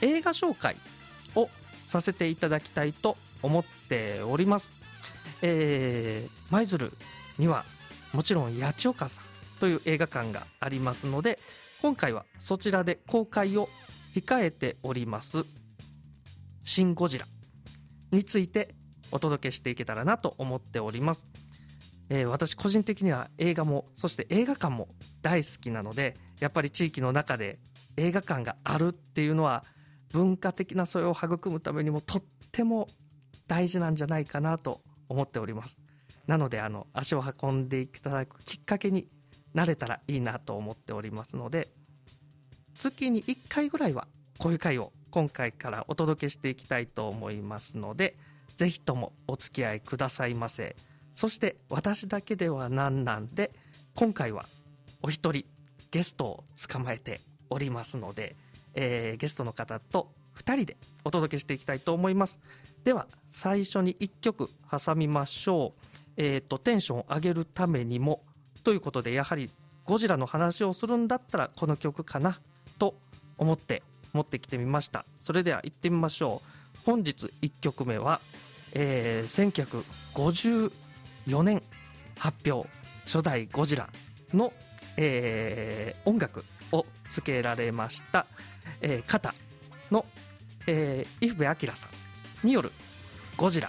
映画紹介をさせていただきたいと思っております。舞鶴にはもちろん八千代さんという映画館がありますので、今回はそちらで公開を控えておりますシン・ゴジラについてお届けしていけたらなと思っております。私個人的には映画もそして映画館も大好きなので、やっぱり地域の中で映画館があるっていうのは文化的な素養を育むためにもとっても大事なんじゃないかなと思っております。なので足を運んでいただくきっかけになれたらいいなと思っておりますので、月に1回ぐらいはこういう回を今回からお届けしていきたいと思いますので、ぜひともお付き合いくださいませ。そして私だけではなんで、今回はお一人ゲストを捕まえておりますので、ゲストの方と2人でお届けしていきたいと思います。では最初に1曲挟みましょう。テンションを上げるためにもということで、やはりゴジラの話をするんだったらこの曲かなと思って持ってきてみました。それでは行ってみましょう。本日1曲目は、1954年発表初代ゴジラの、音楽をつけられました、方の、伊福部昭さんによるゴジラ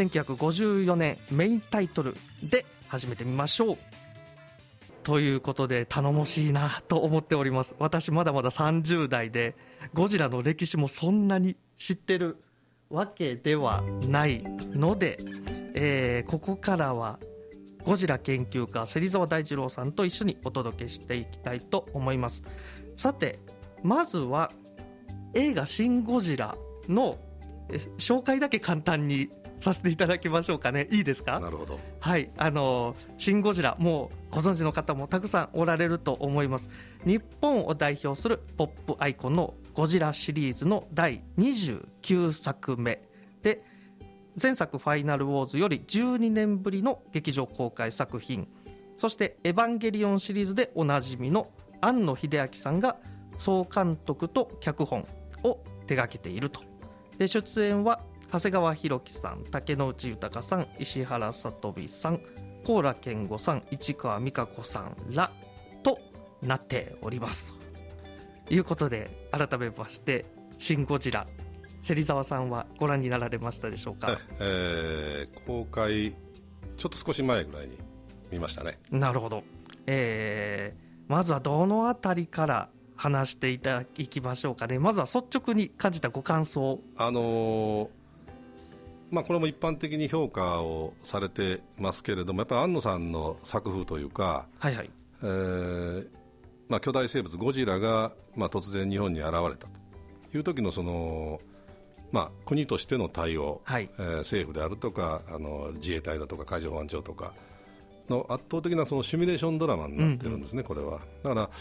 1954年メインタイトルで始めてみましょう。ということで頼もしいなと思っております。私まだまだ30代でゴジラの歴史もそんなに知ってるわけではないので、ここからはゴジラ研究家芹沢大二郎さんと一緒にお届けしていきたいと思います。さてまずは映画シン・ゴジラの紹介だけ簡単にさせていただきましょうかね。いいですか？ なるほど。 はい、シン・ゴジラもうご存知の方もたくさんおられると思います。日本を代表するポップアイコンのゴジラシリーズの第29作目で、前作ファイナルウォーズより12年ぶりの劇場公開作品、そしてエヴァンゲリオンシリーズでおなじみの庵野秀明さんが総監督と脚本を手掛けていると。で出演は長谷川博己さん、竹野内豊さん、石原さとみさん、高良健吾さん、市川美香子さんらとなっておりますということで、改めましてシン・ゴジラ、芹沢さんはご覧になられましたでしょうか？ 公開ちょっと少し前ぐらいに見ましたね。 なるほど。まずはどのあたりから話していきましょうかね。まずは率直に感じたご感想。 これも一般的に評価をされてますけれども、やっぱり庵野さんの作風というか、 はいはい、 巨大生物ゴジラが、突然日本に現れたという時の国としての対応、 はい、 政府であるとか自衛隊だとか海上保安庁とかの圧倒的なそのシミュレーションドラマになってるんですね、これは。だから、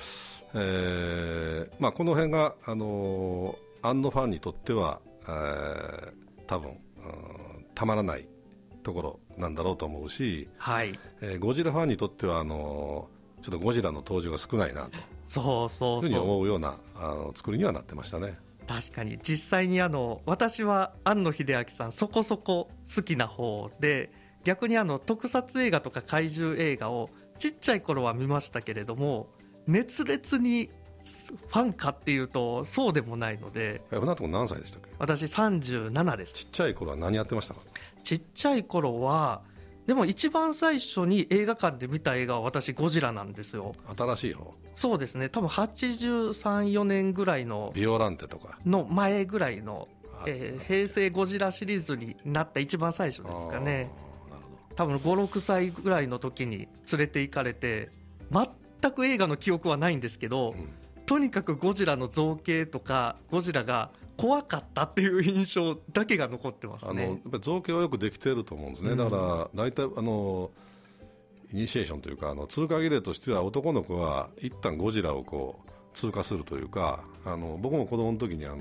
この辺が庵野ファンにとっては、多分たまらないところなんだろうと思うし、 はい、 ゴジラファンにとってはちょっとゴジラの登場が少ないなというふうに思うような作りにはなってましたね。 確かに実際に私は庵野秀明さんそこそこ好きな方で、逆に特撮映画とか怪獣映画をちっちゃい頃は見ましたけれども、熱烈にファンかっていうとそうでもないので。 船戸君何歳でしたっけ？ 私37です。 ちっちゃい頃は何やってましたか？ ちっちゃい頃はでも一番最初に映画館で見た映画は私ゴジラなんですよ。 新しい方？そうですね、多分83、4年ぐらいのビオランテとかの前ぐらいの、平成ゴジラシリーズになった一番最初ですかね。多分5、6歳ぐらいの時に連れて行かれて、全く映画の記憶はないんですけど、とにかくゴジラの造形とかゴジラが怖かったっていう印象だけが残ってますね。 やっぱり造形はよくできていると思うんですね、だから大体イニシエーションというか通過儀礼としては男の子は一旦ゴジラをこう通過するというか、僕も子供の時に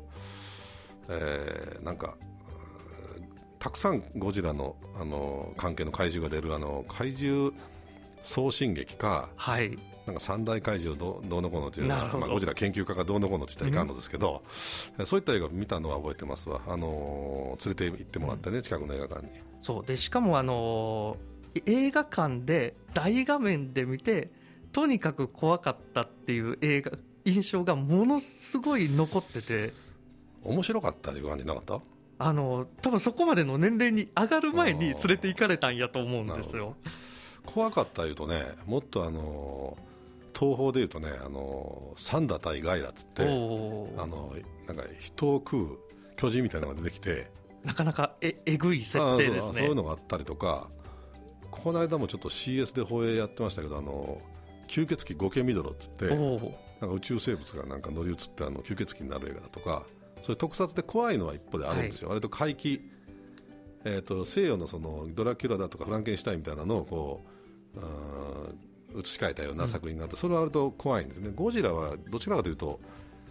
なんかたくさんゴジラの関係の怪獣が出る怪獣送信劇か、 はい、 なんか三大怪獣どうのこうのというのは、ゴジラ研究家がどうのこうのって言ったらいかんのですけど、そういった映画を見たのは覚えてますわ。連れて行ってもらってね、近くの映画館に。 そうで、しかも映画館で大画面で見てとにかく怖かったっていう印象がものすごい残ってて、 面白かった時間じゃなかった？ 多分そこまでの年齢に上がる前に連れて行かれたんやと思うんですよ。 怖かったいうとね、もっと東宝でいうとね、サンダ対ガイラっつってなんか人を食う巨人みたいなのが出てきて、 なかなかえぐい設定ですね。 そういうのがあったりとか、この間もちょっと CS で放映やってましたけど、吸血鬼ゴケミドロっつってなんか宇宙生物がなんか乗り移って吸血鬼になる映画だとか、そういう特撮で怖いのは一方であるんですよ、割と怪奇、西洋のそのドラキュラだとかフランケンシュタインみたいなのをこう移し替えたような作品があって、それは割と怖いんですね。ゴジラはどちらかというと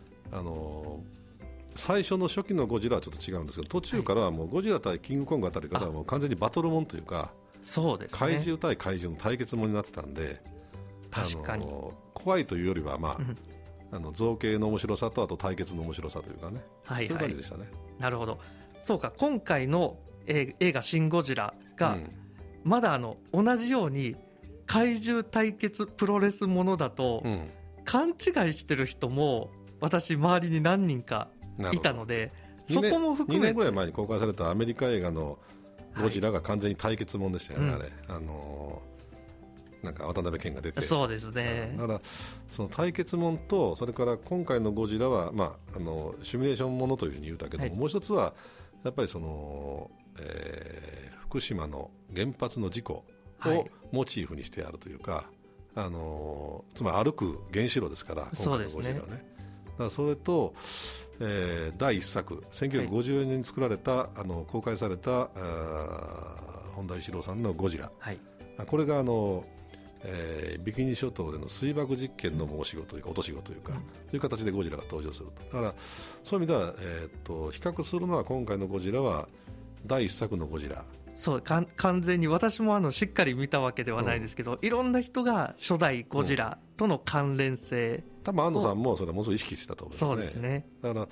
最初の初期のゴジラはちょっと違うんですけど、途中からはもうゴジラ対キングコングあたりからはもう完全にバトルもんというか、 そうですね、 怪獣対怪獣の対決もんになってたんで、 確かに怖いというよりは、造形の面白さとあと対決の面白さというかね、 はいはい、 そういう感じでしたね。 なるほど。そうか、今回の映画シン・ゴジラが、まだ同じように怪獣対決プロレスものだと、勘違いしてる人も私周りに何人かいたので、そこも含めて 2年ぐらい前に公開されたアメリカ映画のゴジラが完全に対決もんでしたよね、あれなんか渡辺謙が出て、 そうですね。 だからその対決もんと、それから今回のゴジラは、シミュレーションものというふうに言うたけども、もう一つはやっぱりその、福島の原発の事故をモチーフにしてあるというか、つまり歩く原子炉ですから、今回のゴジラはね。だからそれと、第1作1954年に作られた、公開された本田一郎さんのゴジラ、これがビキニ諸島での水爆実験の申し子というか落とし子というか、という形でゴジラが登場すると。だからそういう意味では、比較するのは今回のゴジラは第1作のゴジラ、 そう完全に私もしっかり見たわけではないですけど、いろんな人が初代ゴジラとの関連性、 多分安野さんもそれはものすごい意識してたと思いますね。 そうですね。 だから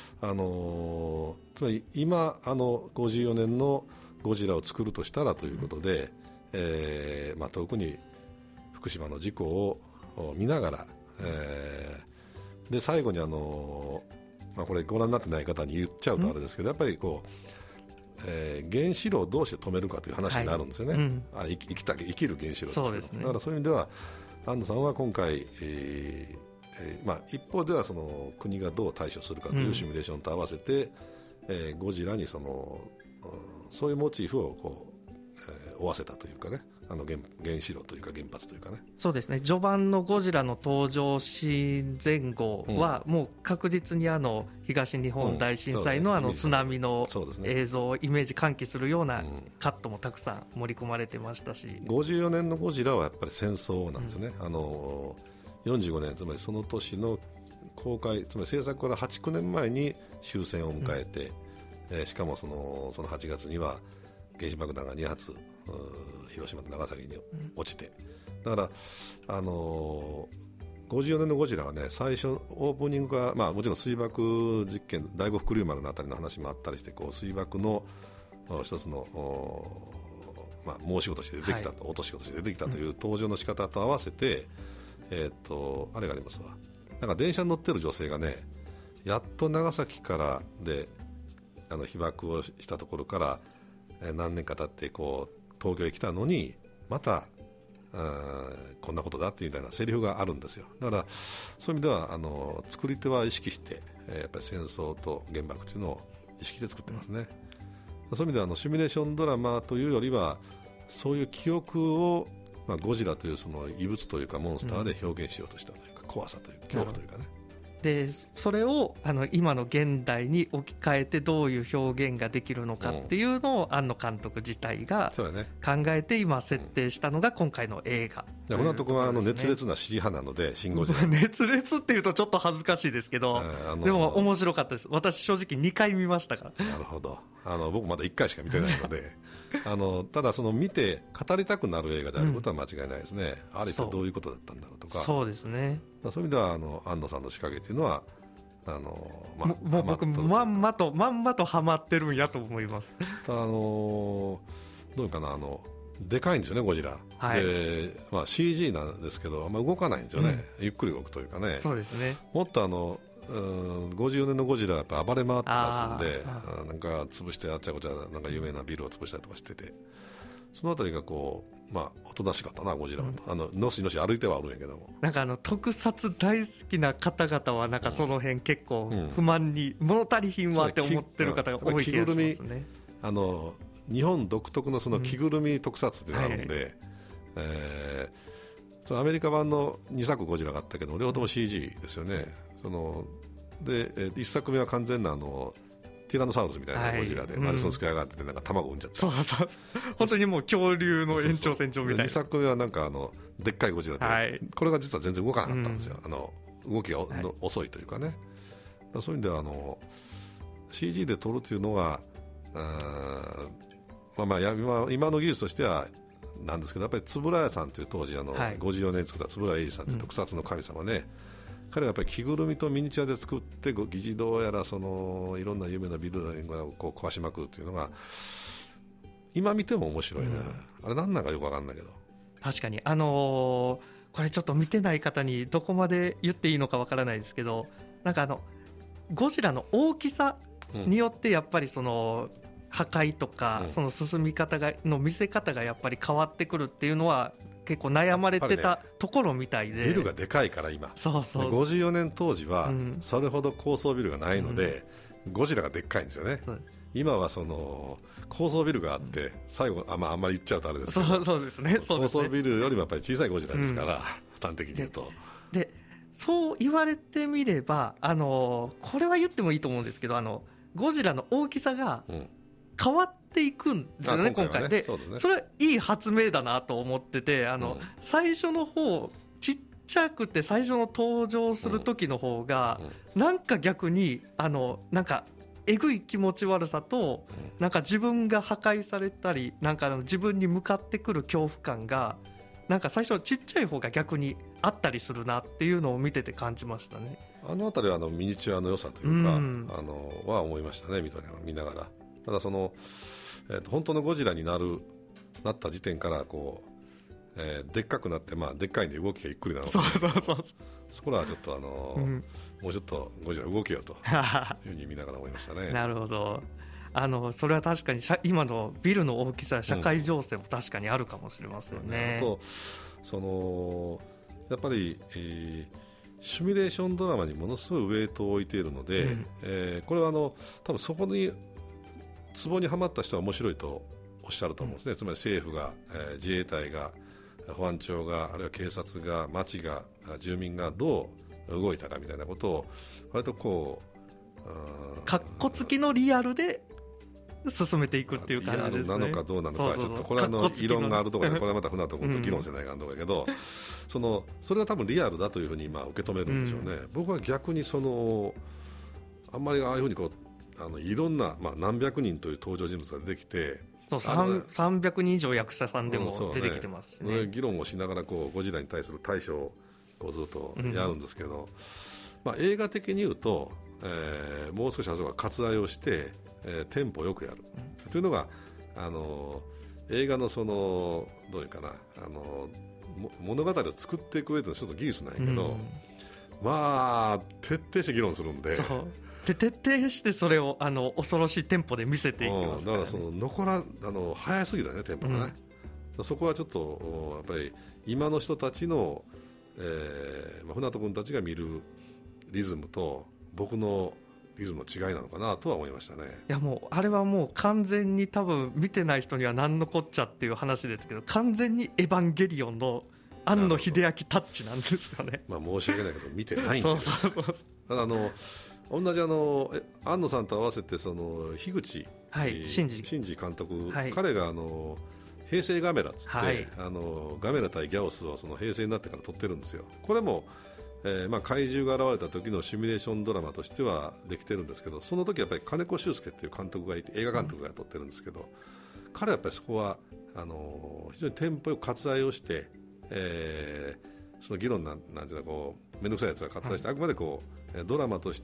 つまり今54年のゴジラを作るとしたらということで、遠くに福島の事故を見ながら、で最後にこれご覧になってない方に言っちゃうとあれですけど、やっぱりこう、原子炉をどうして止めるかという話になるんですよね、生きる原子炉ですけど、 そうですね。 だからそういう意味では安野さんは今回、一方ではその国がどう対処するかというシミュレーションと合わせて、ゴジラにそういうモチーフをこう、追わせたというかね、原子炉というか原発というかね。 そうですね。序盤のゴジラの登場シーン前後は、もう確実に東日本大震災の津波の映像をイメージ喚起するようなカットもたくさん盛り込まれてましたし、 54年のゴジラはやっぱり戦争なんですね、45年、つまりその年の公開、つまり制作から8、9年前に終戦を迎えて、しかもその8月には原子爆弾が2発広島と長崎に落ちて、だから54年のゴジラはね、最初オープニングが、もちろん水爆実験、第五福竜丸のあたりの話もあったりして、こう水爆の一つの申し子として出てきたと、落とし子として出てきたという登場の仕方と合わせて、あれがありますわ、なんか電車に乗ってる女性がね、やっと長崎からで被爆をしたところから何年か経ってこう東京へ来たのに、またこんなことだっていうみたいなセリフがあるんですよ。だからそういう意味では作り手は意識して、やっぱり戦争と原爆というのを意識して作ってますね。そういう意味ではシミュレーションドラマというよりは、そういう記憶を、ゴジラというその異物というかモンスターで表現しようとしたというか、怖さというか恐怖というかね、 でそれを今の現代に置き換えてどういう表現ができるのかっていうのを庵野監督自体が考えて今設定したのが今回の映画。 船戸君は熱烈な支持派なので、シン・ゴジラ熱烈っていうとちょっと恥ずかしいですけど、でも面白かったです。私正直2回見ましたから。 なるほど。僕まだ1回しか見てないのでただその見て語りたくなる映画であることは間違いないですね、あれってどういうことだったんだろうとか。 そうですね。 そういう意味では庵野さんの仕掛けというのはもう僕まんまとハマってるんやと思います。 どういうかな、でかいんですよねゴジラ、 はい。 で、CG なんですけどあんま動かないんですよね、ゆっくり動くというかね。 そうですね。 もっと54年のゴジラはやっぱ暴れ回ってますんで、なんか潰してあっちゃこちゃなんか有名なビルを潰したりとかしてて、そのあたりがこうおとなしかったなゴジラはと、のしのし歩いてはあるんやけども、 なんか特撮大好きな方々はなんかその辺結構不満に、物足りひんわって思ってる方が多い気がしますね。 日本独特のその着ぐるみ特撮っていうのがあるんで、アメリカ版の2作ゴジラがあったけど両方とも CG ですよね。で1作目は完全なティラノサウルスみたいなゴジラで、マディソンスクエアがあってなんか卵産んじゃった。 そう本当にもう恐竜の延長線上みたいな。 2作目はなんかでっかいゴジラで、これが実は全然動かなかったんですよ、動きが遅いというかね。そういう意味ではCG で撮るというのが今の技術としてはなんですけど、やっぱり円谷さんという当時54年に作った円谷英二さんという特撮の神様ね、彼はやっぱり着ぐるみとミニチュアで作って議事堂やらいろんな有名なビルをこう壊しまくるというのが今見ても面白いね、あれ何なんかよく分かんないけど。 確かにこれちょっと見てない方にどこまで言っていいのか分からないですけど、なんかゴジラの大きさによってやっぱりその破壊とかその進み方の見せ方がやっぱり変わってくるっていうのは結構悩まれてたところみたいで、 ビルがでかいから今。 そう 54年当時はそれほど高層ビルがないので、ゴジラがでっかいんですよね。今はその高層ビルがあって最後あんまり言っちゃうとあれですけど、 そうですね、 高層ビルよりもやっぱり小さいゴジラですから、端的に言うと。 でそう言われてみればこれは言ってもいいと思うんですけど、ゴジラの大きさが変わっていくんですよね、今回で。それはいい発明だなと思ってて、最初の方ちっちゃくて最初の登場する時の方が、なんか逆になんかえぐい気持ち悪さと、なんか自分が破壊されたりなんか自分に向かってくる恐怖感がなんか最初ちっちゃい方が逆にあったりするなっていうのを見てて感じましたね。 あの辺りはミニチュアの良さというか、は思いましたね、見ながら。ただ本当のゴジラになった時点からこう、でっかくなって、でっかいんで動きがゆっくりなので、そこらはちょっともうちょっとゴジラ動けよというふうに見ながら思いましたね。 なるほど。それは確かに今のビルの大きさや社会情勢も確かにあるかもしれませんね。 やっぱり、シミュレーションドラマにものすごいウェイトを置いているので、これは多分そこにツボにはまった人は面白いとおっしゃると思うんですね。つまり政府が、自衛隊が、保安庁が、あるいは警察が、町が、住民がどう動いたかみたいなことを割とこうかっこつきのリアルで進めていくっていう感じですね。 リアルなのかどうなのかはちょっとこれは異論があるところで、これはまた船戸君と議論せないかんとかけど、それは多分リアルだというふうに受け止めるんでしょうね。僕は逆にあんまりああいうふうにこういろんな、何百人という登場人物が出てきて、 300人以上役者さんでも出てきてますしね。 議論をしながらこうゴジラに対する対処をこうずっとやるんですけど、映画的に言うと、もう少しあそこは割愛をして、テンポよくやる、というのが映画のどういうかな物語を作っていく上での一つ技術なんやけど、徹底して議論するんで。 徹底してそれを恐ろしいテンポで見せていきますからね。 だから早すぎだねテンポがね、そこはちょっとやっぱり今の人たちの、船戸君たちが見るリズムと僕のリズムの違いなのかなとは思いましたね。 いやもうあれはもう完全に多分見てない人には何のこっちゃっていう話ですけど、完全にエヴァンゲリオンの庵野秀明タッチなんですよね。 申し訳ないけど見てないんで、 同じ庵野さんと合わせてその樋口、真嗣監督、彼が平成ガメラっつって、ガメラ対ギャオスをその平成になってから撮ってるんですよ。これも、怪獣が現れた時のシミュレーションドラマとしてはできてるんですけど、その時やっぱり金子修介っていう監督がいて、映画監督が撮ってるんですけど、彼はやっぱりそこは非常にテンポよく割愛をして、その議論なんていうのこう面倒くさいやつは割愛して、あくまでこうドラマとして、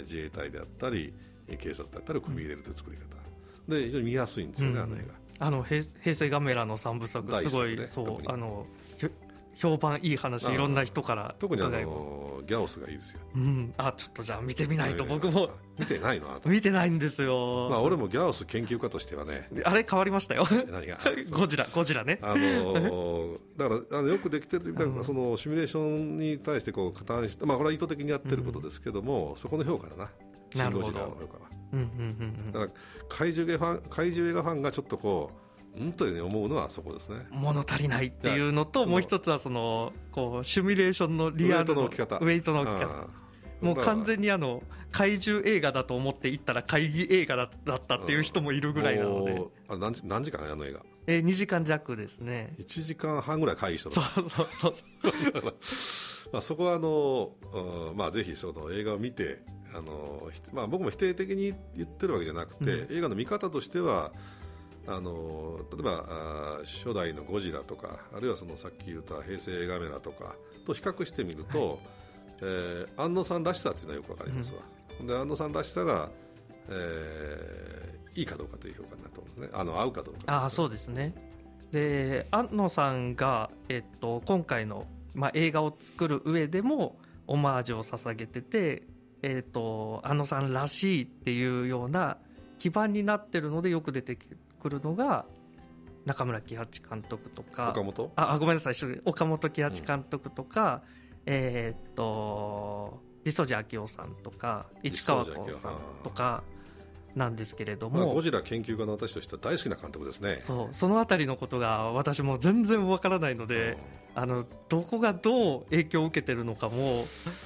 自衛隊であったり警察であったりを組み入れるという作り方で非常に見やすいんですよね、映画。 平成ガメラの3部作すごい、ね、評判いい話、いろんな人から特にギャオスがいいですよ、 ちょっとじゃあ見てみないと。僕も見てないの？ 見てないんですよ。 俺もギャオス研究家としてはね、 あれ変わりましたよ。 何がゴジラね。 だからよくできてる、そのシミュレーションに対してこう加担して、これは意図的にやってることですけども、そこの評価だな、シン・ゴジラの評価は。だから怪獣映画ファンがちょっとこうというふうに思うのはそこですね。 物足りないっていうのと、もう一つはこうシミュレーションのリアルのウェイトの置き方、もう完全に怪獣映画だと思って行ったら会議映画だったっていう人もいるぐらいなので。 何時間映画 2時間弱ですね。 1時間半ぐらい会議してる。 そうそこはぜひその映画を見て、僕も否定的に言ってるわけじゃなくて、映画の見方としては例えば初代のゴジラとか、あるいはさっき言った平成ガメラとかと比較してみると、庵野さんらしさというのはよくわかりますわ。で庵野さんらしさが、いいかどうかという評価になると思うんですね。合うかどうか。 そうですね。で庵野さんが、今回の、映画を作る上でもオマージュを捧げてて、庵野さんらしいっていうような基盤になってるので、よく出てくるのが中村喜八監督とか、ごめんなさい、岡本喜八監督とか、実相寺昭夫さんとか市川崑さんとかなんですけれども、 ゴジラ研究家の私としては大好きな監督ですね。 そのあたりのことが私も全然わからないので、どこがどう影響を受けてるのかも。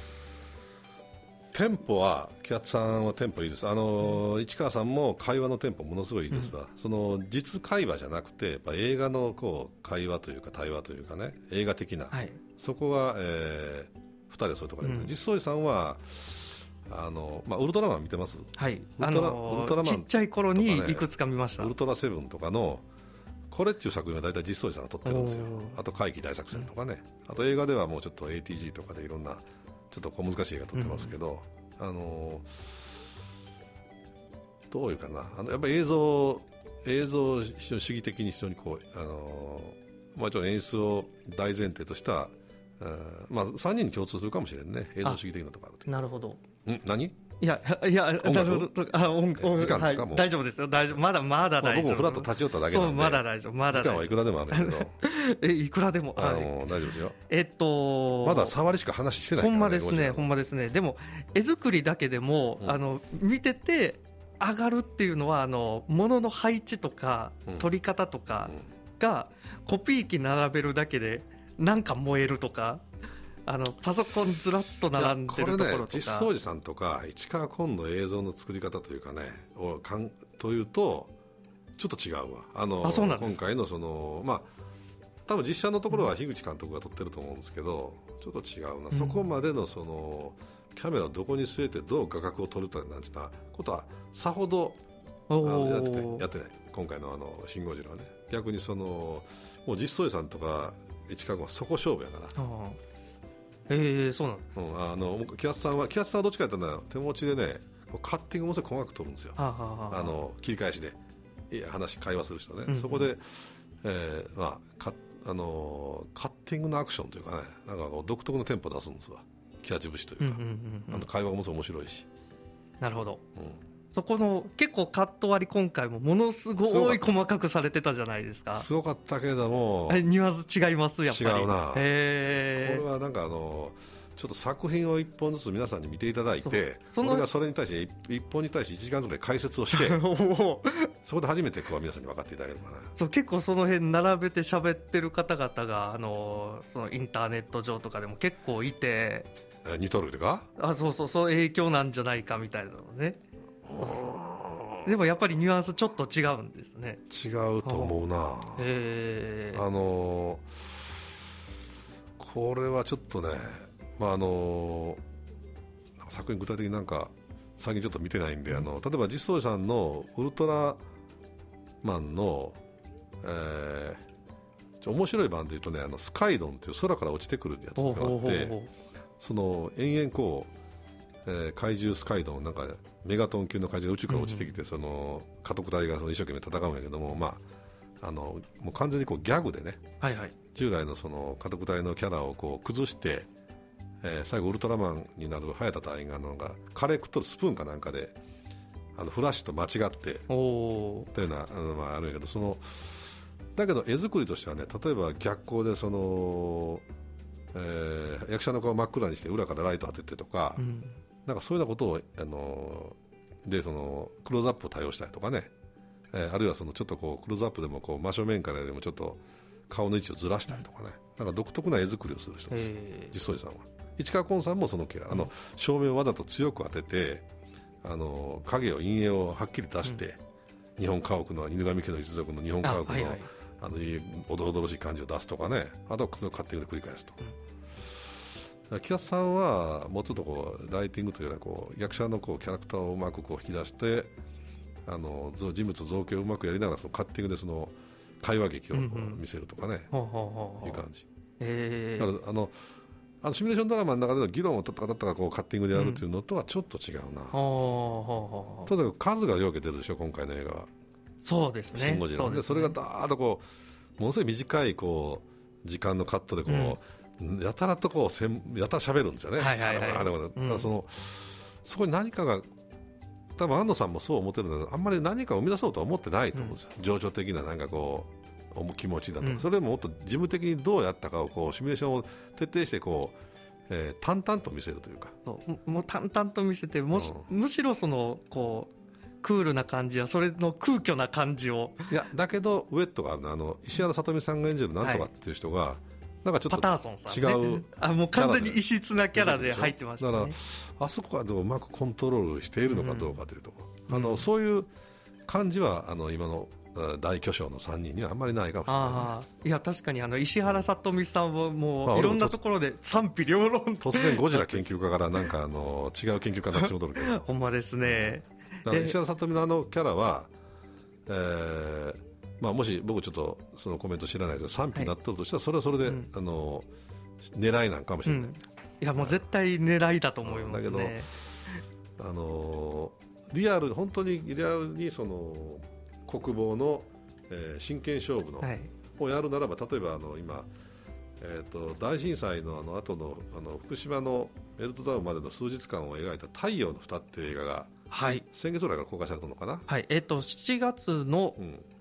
テンポは喜八さんはテンポいいです。市川さんも会話のテンポものすごいいいですわ。その実会話じゃなくて、やっぱ映画のこう会話というか対話というかね、映画的な、そこは、2人はそういうところで、実相寺さんはウルトラマン見てます？ はい、ウルトラマンちっちゃい頃にいくつか見ました。 ウルトラセブンとかのこれっていう作品は大体実相寺さんが撮ってるんですよ。あと怪奇大作戦とかね、あと映画ではもうちょっと ATG とかでいろんなちょっと小難しい映画撮ってますけど、どういうかな、やっぱり映像非常に主義的に非常にこうもちろん演出を大前提とした、3人に共通するかもしれんね、映像主義的なところあると。 なるほど。 何？ いやなるほど。 時間ですか？もう大丈夫ですよ。まだ大丈夫。 僕もフラッと立ち寄っただけなんで。 まだ大丈夫。 時間はいくらでもあるけど。 いくらでも。 大丈夫ですよ。まだ触りしか話してないからね。 ほんまですね。でも絵作りだけでも見てて上がるっていうのは物の配置とか撮り方とかがコピー機並べるだけでなんか燃えるとか。パソコンずらっと並んでるところとか、 実相寺さんとか市川崑の映像の作り方というかねというとちょっと違うわ。 そうなんです。 今回の多分実写のところは樋口監督が撮ってると思うんですけど、ちょっと違うな、そこまでのキャメラをどこに据えてどう画角を撮るかなんていうことはさほどやってない。今回のシン・ゴジラはね、逆にもう実相寺さんとか市川崑はそこ勝負やから。 そうなの。喜八さんはどっちかというと手持ちでね、カッティングもすごい細かく取るんですよ。切り返しで会話する人ね、そこで、カッティングのアクションというかね、なんか独特のテンポ出すんですわ。喜八節というか、会話がものすごい面白いし。 なるほど。そこの結構カット割り今回もものすごい細かくされてたじゃないですか。 すごかったけれどもニュアンス違いますやっぱり。 違うな。これはなんかちょっと作品を1本ずつ皆さんに見ていただいて、俺がそれに対して1本に対して1時間ぐらい解説をしてそこで初めてこう皆さんに分かっていただけるかな。 そう、結構その辺並べて喋ってる方々がそのインターネット上とかでも結構いて、 似とるとか、 そう影響なんじゃないかみたいなのね。でもやっぱりニュアンスちょっと違うんですね。 違うと思うな。これはちょっとね、作品具体的になんか最近ちょっと見てないんで、例えば実相寺さんのウルトラマンの、面白い版でいうとね、スカイドンっていう空から落ちてくるやつっていうのがあって、その延々こう、怪獣スカイドン、なんかメガトン級の怪獣が宇宙から落ちてきて、その家督隊がその一生懸命戦うんやけども、もう完全にこうギャグでね、従来のその家督隊のキャラをこう崩して、最後ウルトラマンになる早田隊員がカレー食っとるスプーンかなんかでフラッシュと間違ってというのはあるんやけど、だけど絵作りとしてはね、例えば逆光で役者の顔を真っ暗にして裏からライト当ててとか、なんかそういうようなことをでそのクローズアップを多用したりとかね、あるいはちょっとこうクローズアップでもこう真正面からよりもちょっと顔の位置をずらしたりとかね、なんか独特な絵作りをする人です、実相寺さんは。市川崑さんもその系、照明をわざと強く当てて影を陰影をはっきり出して、日本家屋の犬神家の一族の日本家屋のおどろどろしい感じを出すとかね、あとは勝手に繰り返すと。木田さんはもうちょっとこうライティングというよりはこう役者のこうキャラクターをうまくこう引き出して、人物造形をうまくやりながらそのカッティングでその会話劇を見せるとかね、いう感じ。だからシミュレーションドラマの中での議論をこうカッティングでやるというのとはちょっと違うな。とにかく数がよけてるでしょ今回の映画は。 そうですね。 シン・ゴジラで、それがだーっとこうものすごい短いこう時間のカットでこう、やたらとこうやたら喋るんですよね。そこに何かが多分安野さんもそう思ってるんだけど、あんまり何かを生み出そうとは思ってないと思うんですよ、情緒的ななんかこう気持ちだとか、それももっと事務的にどうやったかをこうシミュレーションを徹底してこう、淡々と見せるというか、 もう淡々と見せて、むしろそのこうクールな感じやそれの空虚な感じを、 いやだけどウェットがあるの石原さとみさんが演じるなんとかっていう人が、なんかちょっとパターソンさん、 違う、 もう完全に異質なキャラで入ってましたね。 だからあそこはどううまくコントロールしているのかどうかというところ、そういう感じは今の大巨匠の3人にはあんまりないかもしれない、 いや確かに石原さとみさんはもういろんなところで賛否両論、 突然ゴジラ研究家からなんか違う研究家になってしまうけどほんまですね。 だから石原さとみのキャラは、もし僕ちょっとそのコメント知らないけど賛否になってるとしたら、それはそれで、狙いなんかもしれない、 いやもう絶対狙いだと思いますね。 だけど本当にリアルにその国防の、真剣勝負の、をやるならば、例えば今、大震災の後の福島のメルトダウンまでの数日間を描いた太陽の蓋っていう映画が、先月ぐらいから公開されたのかな、 7月の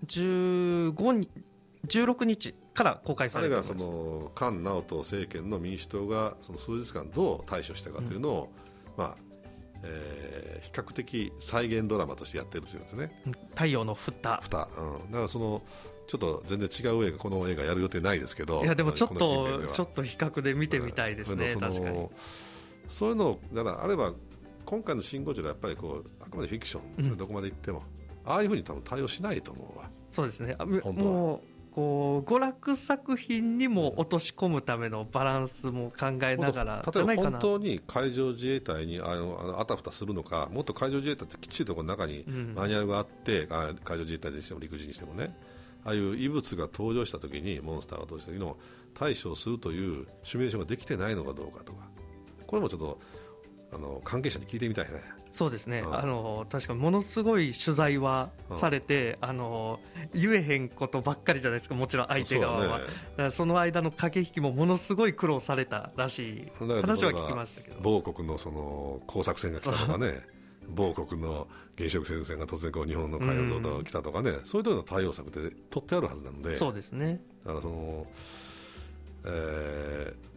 16日から公開されています。 あれがその菅直人政権の民主党がその数日間どう対処したかというのを、比較的再現ドラマとしてやってるというんですね。 太陽の蓋、 だからちょっと全然違う映画、この映画やる予定ないですけど、 いやでもちょっと比較で見てみたいですね。確かにそういうのだからあれば、今回のシン・ゴジラはやっぱりあくまでフィクション、それどこまで行ってもああいうふうに多分対応しないと思うわ。 そうですね。もうこう娯楽作品にも落とし込むためのバランスも考えながらじゃないかな。 例えば本当に海上自衛隊にあたふたするのか、もっと海上自衛隊ってきっちりとこの中にマニュアルがあって、海上自衛隊にしても陸自にしてもね、ああいう異物が登場したときに、モンスターが登場したときの対処をするというシミュレーションができてないのかどうかとか、これもちょっと関係者に聞いてみたいね。 そうですね、確かにものすごい取材はされて、言えへんことばっかりじゃないですか、もちろん相手側は。だからその間の駆け引きもものすごい苦労されたらしい話は聞きましたけど、 某国のその工作船が来たとかね某国の原子力潜水艦が突然こう日本の海洋像が来たとかね、そういうような対応策で取ってあるはずなので。 そうですね。 だから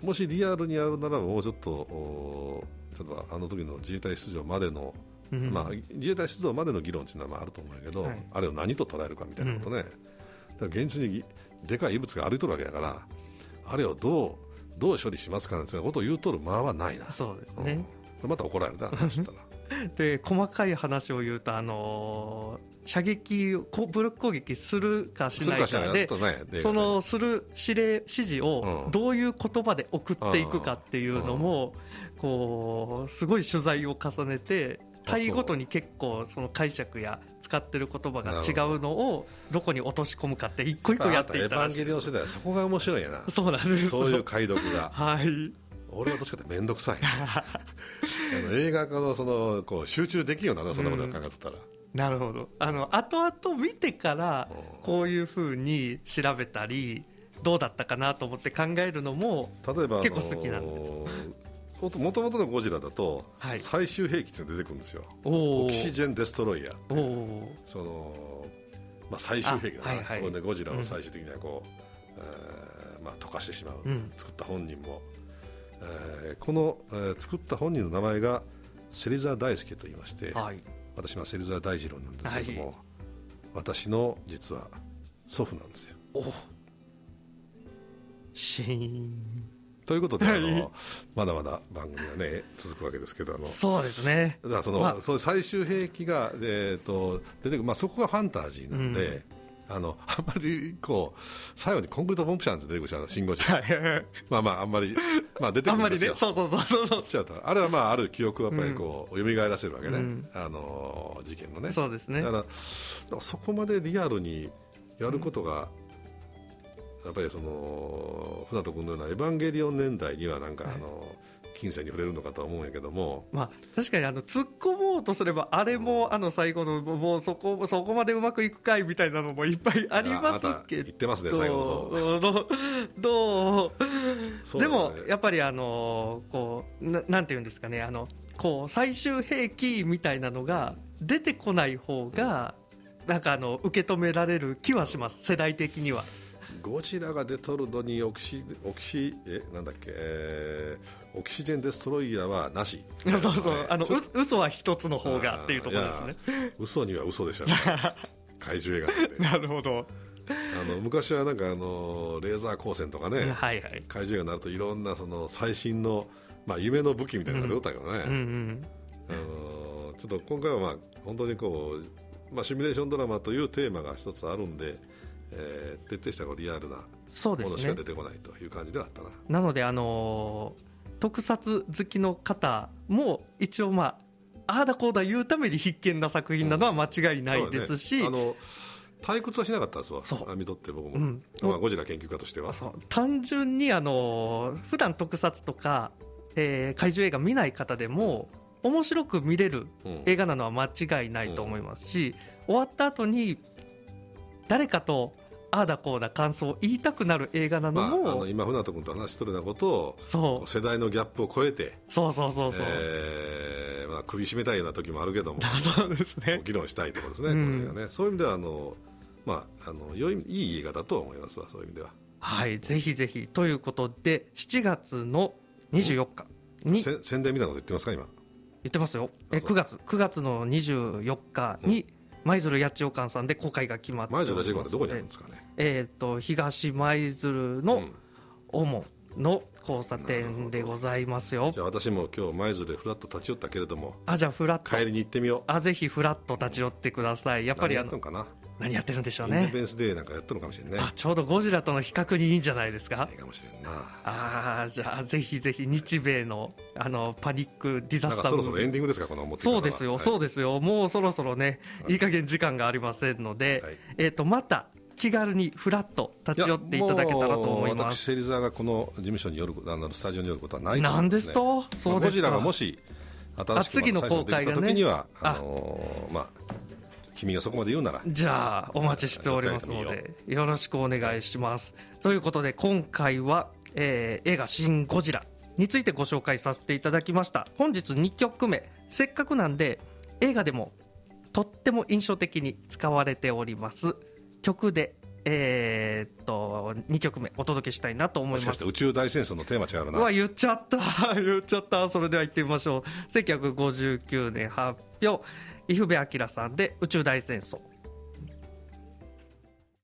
もしリアルにやるならもうちょっとあの時の自衛隊出場までの、自衛隊出動までの議論というのはあると思うんやけど、あれを何と捉えるかみたいなことね、だから現実にでかい異物が歩いとるわけだから、あれをどう処理しますかなんてことを言うとる間はないな。 そうですね、 また怒られるな話したらで細かい話を言うと、射撃武力攻撃するかしないかで、そのする指示をどういう言葉で送っていくかっていうのも、こうすごい取材を重ねて隊ごとに結構その解釈や使ってる言葉が違うのをどこに落とし込むかって一個一個やっていったらしいです。 エヴァンゲリオン世代はそこが面白いんやな。 そうなんです。 そういう解読がはい、 俺はどっちかって面倒くさい映画化のこう集中できんような、そんなことを考えてたら、 なるほど。後々見てからこういうふうに調べたりどうだったかなと思って考えるのも例えば結構好きなんで、 もともとのゴジラだと最終兵器っていうのが出てくるんですよ、オキシジェンデストロイヤーっていう最終兵器だな、これでゴジラを最終的には溶かしてしまう、作った本人も、この、作った本人の名前が芹沢大輔と言いまして、私は芹沢大二郎なんですけれども、私の実は祖父なんですよ。 シーンということでまだまだ番組はね続くわけですけど、 そうですね、 だからそういう最終兵器が、出てくる、そこがファンタジーなんで、あんまり最後にコンクリートポンプ車なんて出てくるし、シンゴジラあんまり、出てくるんですよ。あれはある記憶をやっぱり蘇らせるわけね、事件のね。 そうですね。 だからそこまでリアルにやることが、やっぱり船戸君のようなエヴァンゲリオン年代には近世に触れるのかとは思うんやけども、 確かに突っ込もうとすればあれも最後のもうそこまでうまくいくかいみたいなのもいっぱいありますけど、 言ってますね最後のどうでもやっぱりなんていうんですかね、最終兵器みたいなのが出てこない方が受け止められる気はします、世代的には。 ゴジラが出とるのにオキシジェンデストロイヤーはなし。 嘘は一つの方がっていうところですね。 嘘には嘘でしょ怪獣映画なんで。 なるほど。 昔はレーザー光線とかね、怪獣映画になるといろんな最新の、夢の武器みたいなのが出たけどね、ちょっと今回は本当にシミュレーションドラマというテーマが一つあるんで、徹底したリアルなものしか出てこないという感じではあったな。 なので特撮好きの方も一応ああだこうだ言うために必見な作品なのは間違いないですし、 退屈はしなかったですわ、見とって僕も、ゴジラ研究家としては。 単純に普段特撮とか、怪獣映画見ない方でも面白く見れる映画なのは間違いないと思いますし、終わった後に誰かとああだこうだ感想を言いたくなる映画なのも、 今船戸君と話しとるようなことを世代のギャップを超えて首絞めたいような時もあるけどもそうですね、 議論したいところですね、これがね。そういう意味ではいい映画だと思いますわ、そういう意味では。 はい、ぜひぜひということで、7月の24日に宣伝みたいなこと言ってますか？今言ってますよ。9月の24日に、舞鶴八千代館さんで公開が決まっております。 舞鶴八千代館ってどこにあるんですかね。 東舞鶴の大門の交差点でございますよ。 じゃあ私も今日舞鶴でフラッと立ち寄ったけれども、 じゃあフラッと帰りに行ってみよう。 ぜひフラッと立ち寄ってください。やっぱり何やったのかな、 何やってるんでしょうね。 インディペンスデーなんかやったのかもしれないね。 ちょうどゴジラとの比較にいいんじゃないですか。 いいかもしれんな。 じゃあぜひぜひ日米のパニックディザスター、 そろそろエンディングですか、この持ってきたのは。 そうですよ、もうそろそろね、いい加減時間がありませんので、また気軽にフラッと立ち寄っていただけたらと思います。 私芹沢がこの事務所にスタジオに寄ることはないと思うんですね。なんですと、そうですか。 ゴジラがもし新しく次の公開がね、 時には君がそこまで言うなら、 じゃあお待ちしておりますのでよろしくお願いします。ということで今回は、映画シン・ゴジラについてご紹介させていただきました。本日2曲目、せっかくなんで映画でもとっても印象的に使われております曲で 2曲目お届けしたいなと思います。 もしかして宇宙大戦争のテーマ違うな。 うわ言っちゃった言っちゃった。それでは行ってみましょう。1959年発表、伊福部昭さんで宇宙大戦争。